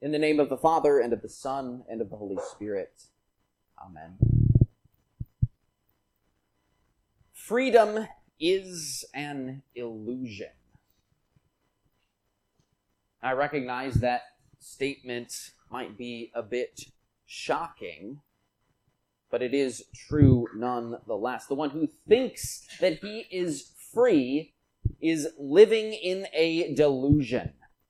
In the name of the Father, and of the Son, and of the Holy Spirit. Amen. Freedom is an illusion. I recognize that statement might be a bit shocking, but it is true nonetheless. The one who thinks that he is free is living in a delusion.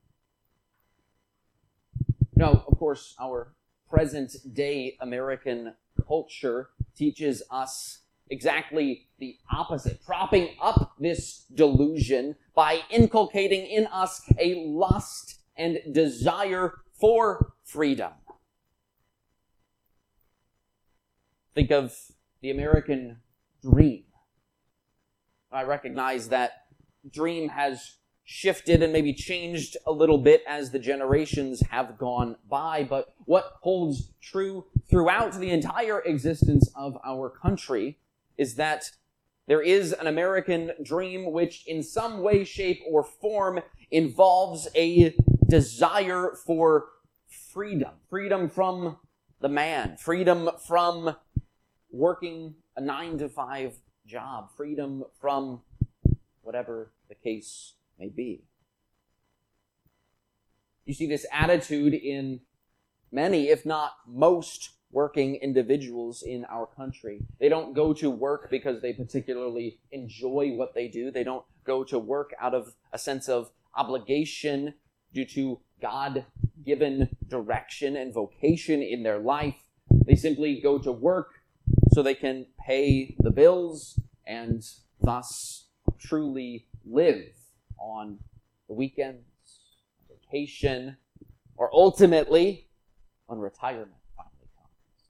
Now, of course, our present-day American culture teaches us exactly the opposite, propping up this delusion by inculcating in us a lust and desire for freedom. Think of the American dream. I recognize that dream has shifted and maybe changed a little bit as the generations have gone by, but what holds true throughout the entire existence of our country is that there is an American dream which in some way, shape, or form involves a desire for freedom. Freedom from the man. Freedom from working a 9-to-5 job. Freedom from whatever the case may be. You see this attitude in many, if not most, working individuals in our country. They don't go to work because they particularly enjoy what they do. They don't go to work out of a sense of obligation due to God-given direction and vocation in their life. They simply go to work so they can pay the bills and thus truly live on the weekends, on vacation, or ultimately when retirement finally comes.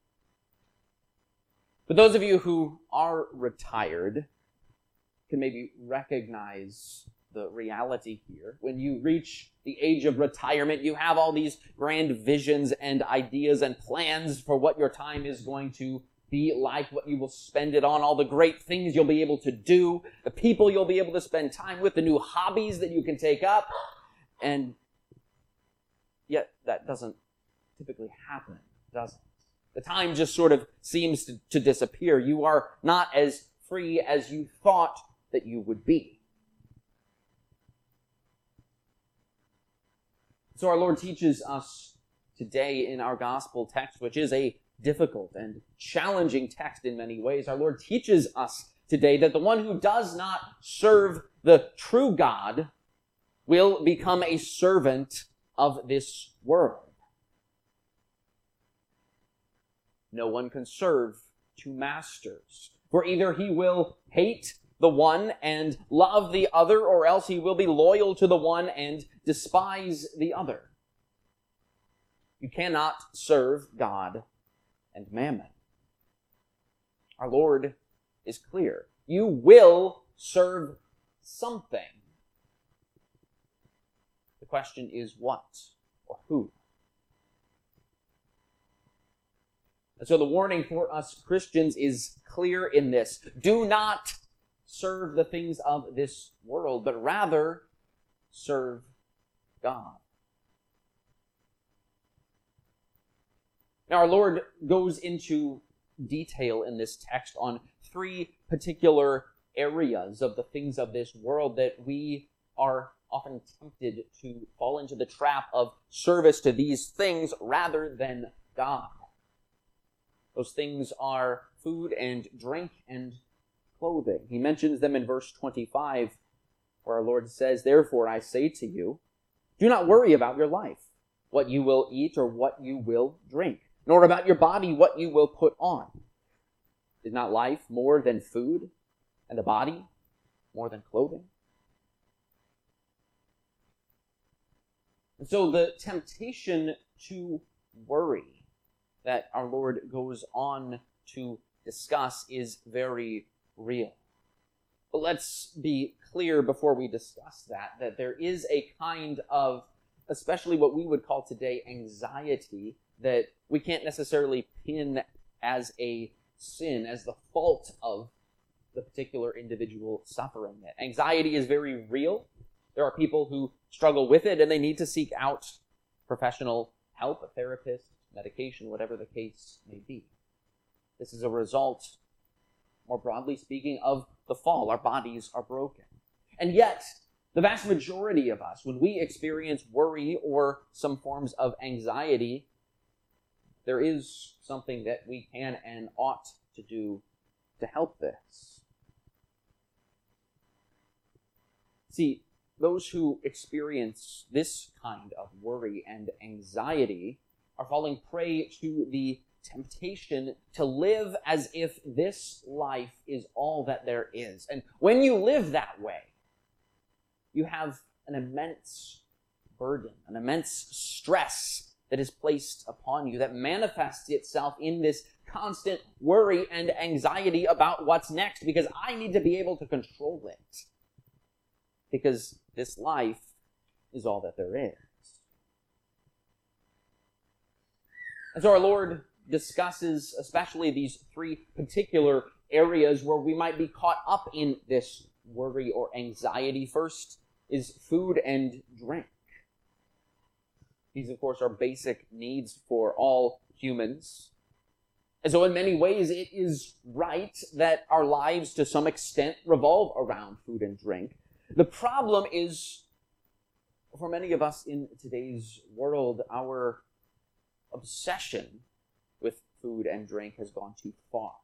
For those of you who are retired, can maybe recognize the reality here. When you reach the age of retirement, you have all these grand visions and ideas and plans for what your time is going to be like, what you will spend it on, all the great things you'll be able to do, the people you'll be able to spend time with, the new hobbies that you can take up, and yet that doesn't typically happen, does it? The time just sort of seems to disappear. You are not as free as you thought that you would be. So our Lord teaches us today in our gospel text, which is a difficult and challenging text in many ways. Our Lord teaches us today that the one who does not serve the true God will become a servant of this world. No one can serve two masters, for either he will hate the one and love the other, or else he will be loyal to the one and despise the other. You cannot serve God and mammon. Our Lord is clear. You will serve something. The question is what or who? And so the warning for us Christians is clear in this. Do not serve the things of this world, but rather serve God. Now, our Lord goes into detail in this text on three particular areas of the things of this world that we are often tempted to fall into the trap of service to these things rather than God. Those things are food and drink and clothing. He mentions them in verse 25, where our Lord says, "Therefore I say to you, do not worry about your life, what you will eat or what you will drink, nor about your body what you will put on. Is not life more than food, and the body more than clothing?" And so the temptation to worry that our Lord goes on to discuss is very real. But let's be clear before we discuss that there is a kind of, especially what we would call today, anxiety that we can't necessarily pin as a sin, as the fault of the particular individual suffering it. Anxiety is very real. There are people who struggle with it and they need to seek out professional help, a therapist, medication, whatever the case may be. This is a result, more broadly speaking, of the fall. Our bodies are broken. And yet, the vast majority of us, when we experience worry or some forms of anxiety, there is something that we can and ought to do to help this. See, those who experience this kind of worry and anxiety are falling prey to the temptation to live as if this life is all that there is. And when you live that way, you have an immense burden, an immense stress that is placed upon you that manifests itself in this constant worry and anxiety about what's next, because I need to be able to control it. Because this life is all that there is. And so our Lord discusses especially these three particular areas where we might be caught up in this worry or anxiety. First is food and drink. These, of course, are basic needs for all humans. And so in many ways, it is right that our lives, to some extent, revolve around food and drink. The problem is, for many of us in today's world, our obsession with food and drink has gone too far.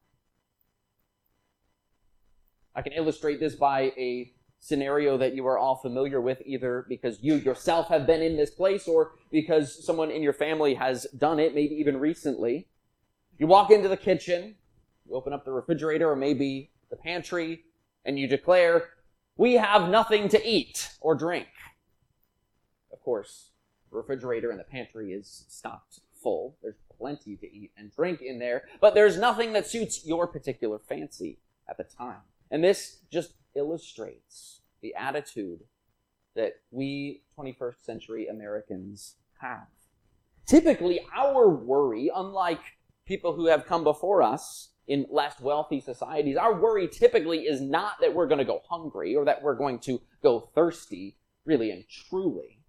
I can illustrate this by a scenario that you are all familiar with, either because you yourself have been in this place or because someone in your family has done it, maybe even recently. You walk into the kitchen, you open up the refrigerator or maybe the pantry, and you declare, "We have nothing to eat or drink." Of course, the refrigerator and the pantry is stocked full. There's plenty to eat and drink in there, but there's nothing that suits your particular fancy at the time. And this just illustrates the attitude that we 21st century Americans have. Typically, our worry, unlike people who have come before us in less wealthy societies, our worry typically is not that we're going to go hungry or that we're going to go thirsty, really and truly.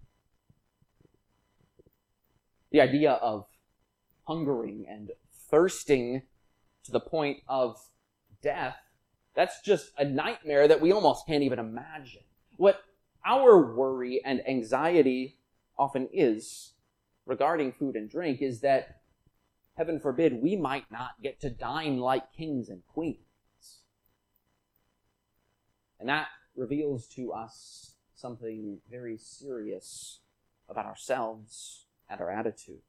The idea of hungering and thirsting to the point of death, that's just a nightmare that we almost can't even imagine. What our worry and anxiety often is regarding food and drink is that, heaven forbid, we might not get to dine like kings and queens. And that reveals to us something very serious about ourselves and our attitudes.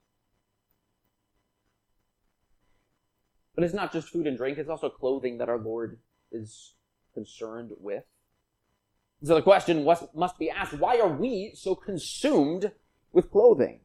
But it's not just food and drink, it's also clothing that our Lord is concerned with. So the question must be asked, why are we so consumed with clothing?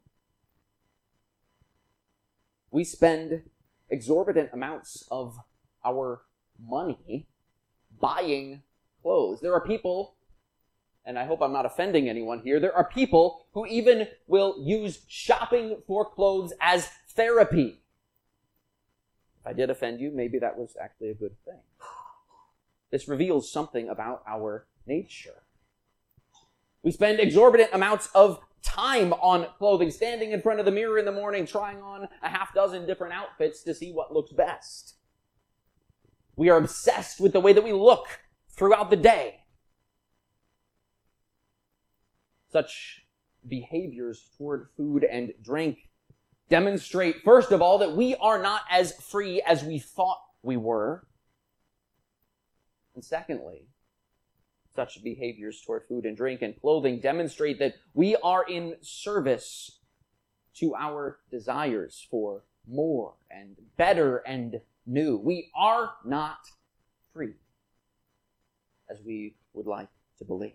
We spend exorbitant amounts of our money buying clothes. There are people, and I hope I'm not offending anyone here, there are people who even will use shopping for clothes as therapy. If I did offend you, maybe that was actually a good thing. This reveals something about our nature. We spend exorbitant amounts of time on clothing, standing in front of the mirror in the morning, trying on a half dozen different outfits to see what looks best. We are obsessed with the way that we look throughout the day. Such behaviors toward food and drink demonstrate, first of all, that we are not as free as we thought we were. And secondly, such behaviors toward food and drink and clothing demonstrate that we are in service to our desires for more and better and new. We are not free as we would like to believe.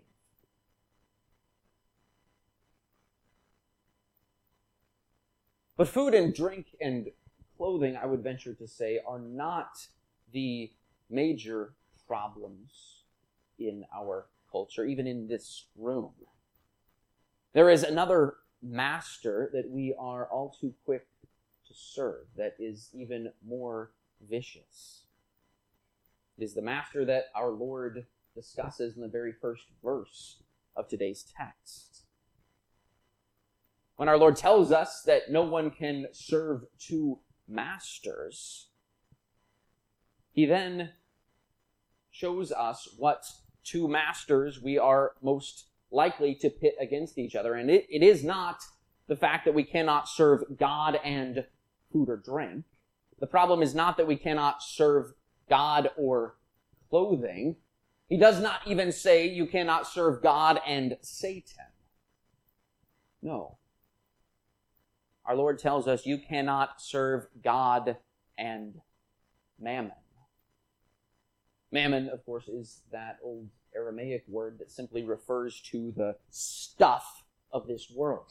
But food and drink and clothing, I would venture to say, are not the major problems in our culture, even in this room. There is another master that we are all too quick to serve that is even more vicious. It is the master that our Lord discusses in the very first verse of today's text. When our Lord tells us that no one can serve two masters, he then shows us what two masters we are most likely to pit against each other. And it is not the fact that we cannot serve God and food or drink. The problem is not that we cannot serve God or clothing. He does not even say you cannot serve God and Satan. No. Our Lord tells us you cannot serve God and mammon. Mammon, of course, is that old Aramaic word that simply refers to the stuff of this world.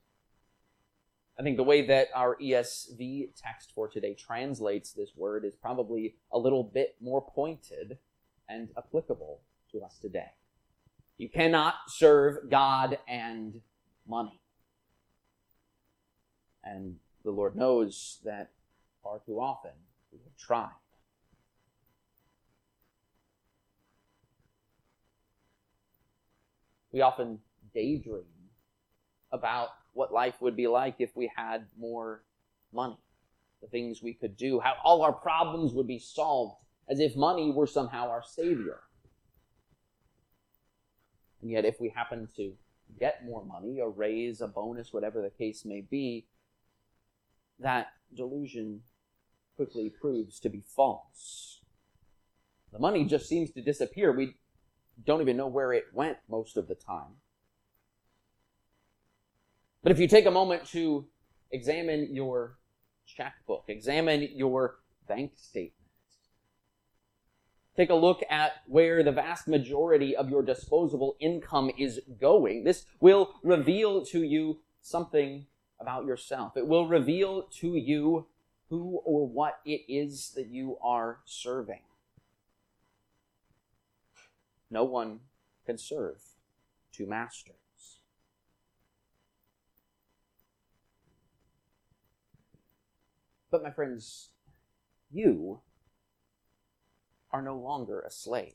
I think the way that our ESV text for today translates this word is probably a little bit more pointed and applicable to us today. You cannot serve God and money. And the Lord knows that far too often we have tried. We often daydream about what life would be like if we had more money, the things we could do, how all our problems would be solved, as if money were somehow our savior. And yet if we happen to get more money, a raise, a bonus, whatever the case may be, that delusion quickly proves to be false. The money just seems to disappear. We don't even know where it went most of the time. But if you take a moment to examine your checkbook, examine your bank statement, take a look at where the vast majority of your disposable income is going, this will reveal to you something about yourself. It will reveal to you who or what it is that you are serving. No one can serve two masters. But my friends, you are no longer a slave.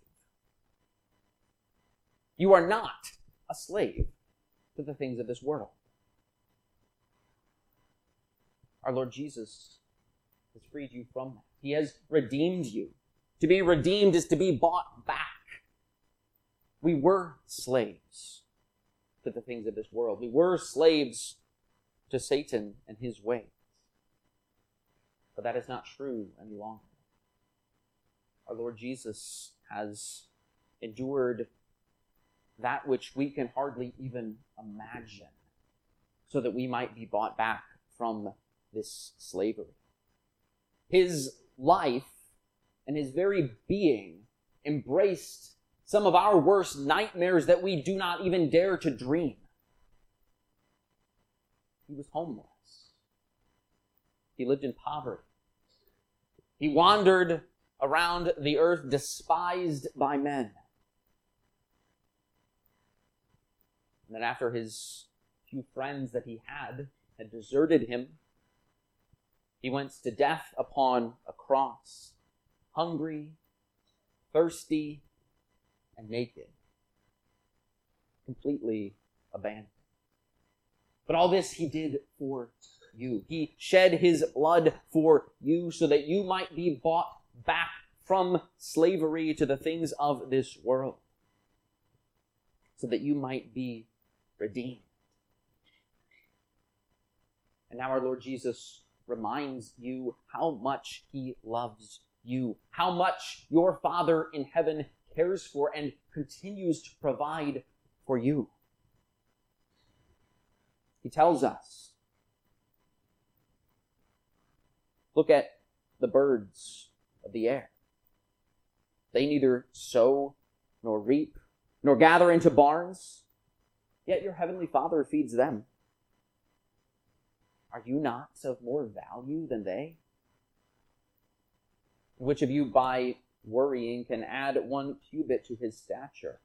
You are not a slave to the things of this world. Our Lord Jesus has freed you from that. He has redeemed you. To be redeemed is to be bought back. We were slaves to the things of this world. We were slaves to Satan and his ways. But that is not true any longer. Our Lord Jesus has endured that which we can hardly even imagine, so that we might be bought back from this slavery. His life and his very being embraced some of our worst nightmares that we do not even dare to dream. He was homeless. He lived in poverty. He wandered around the earth despised by men. And then after his few friends that he had deserted him, he went to death upon a cross, hungry, thirsty, and naked, completely abandoned. But all this he did for you. He shed his blood for you so that you might be bought back from slavery to the things of this world, so that you might be redeemed. And now our Lord Jesus reminds you how much he loves you, how much your Father in heaven cares for and continues to provide for you. He tells us, look at the birds of the air. They neither sow nor reap nor gather into barns, yet your heavenly Father feeds them. Are you not of more value than they? Which of you by worrying can add 1 cubit to his stature?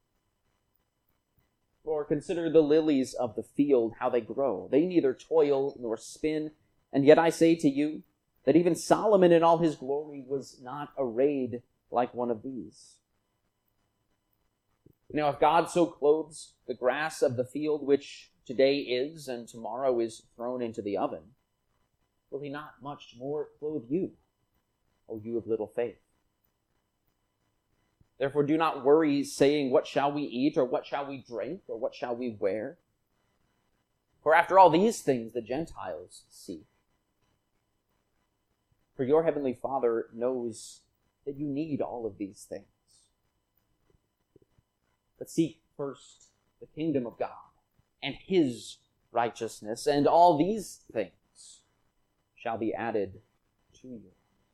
Or consider the lilies of the field, how they grow. They neither toil nor spin, and yet I say to you that even Solomon in all his glory was not arrayed like one of these. Now, if God so clothes the grass of the field, which today is and tomorrow is thrown into the oven, will he not much more clothe you, O you of little faith? Therefore do not worry, saying, what shall we eat, or what shall we drink, or what shall we wear? For after all these things the Gentiles seek. For your heavenly Father knows that you need all of these things. But seek first the kingdom of God and his righteousness, and all these things shall be added to you.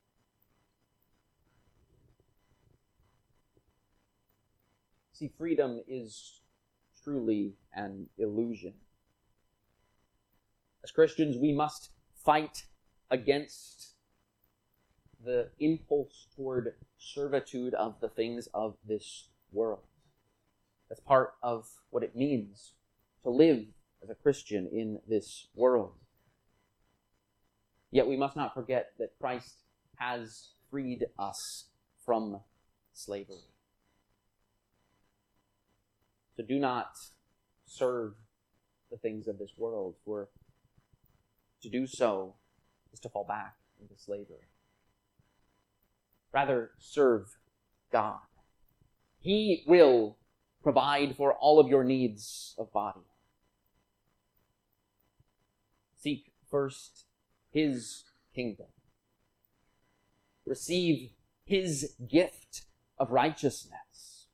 See, freedom is truly an illusion. As Christians, we must fight against the impulse toward servitude of the things of this world. That's part of what it means to live as a Christian in this world. Yet we must not forget that Christ has freed us from slavery. So do not serve the things of this world, for to do so is to fall back into slavery. Rather, serve God. He will provide for all of your needs of body. Seek first his kingdom. Receive his gift of righteousness,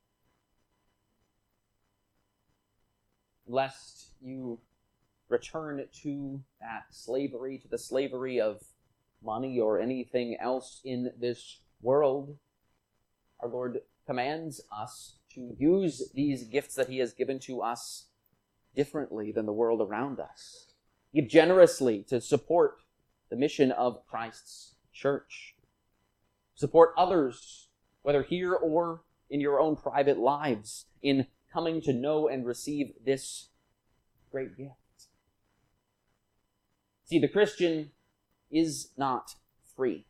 lest you return to that slavery, to the slavery of money or anything else in this world. Our Lord commands us to use these gifts that he has given to us differently than the world around us. Give generously to support the mission of Christ's church. Support others, whether here or in your own private lives, in coming to know and receive this great gift. See, the Christian is not free.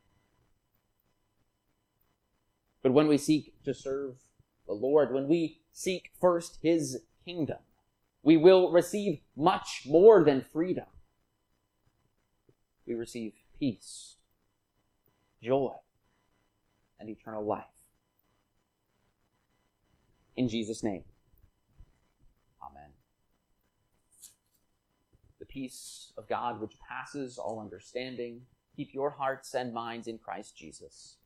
But when we seek to serve the Lord, when we seek first his kingdom, we will receive much more than freedom. We receive peace, joy, and eternal life. In Jesus' name, amen. The peace of God, which passes all understanding, keep your hearts and minds in Christ Jesus.